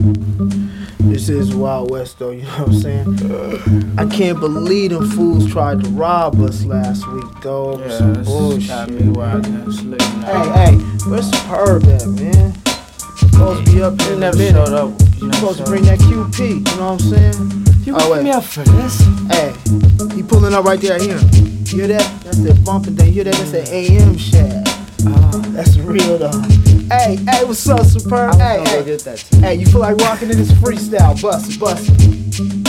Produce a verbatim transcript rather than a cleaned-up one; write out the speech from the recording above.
This is Wild West though, you know what I'm saying? I can't believe them fools tried to rob us last week, though. Yeah, Some this bullshit. got me where I can't sleep now. Hey, hey, where's Superb at, man? Supposed to be up He in a never minute. showed up. You know Supposed to what bring that Q P, you know what I'm saying? You Oh, oh, wait. me up for this? Hey, he pulling up right there, I hear him. You hear that? That's that bumping thing. You hear that? That's that A M shit. Uh, That's real though. Hey, hey, what's up, Superb? I was Hey, gonna hey, go get that too. hey, you feel like rocking in this freestyle? Bust it, bust it.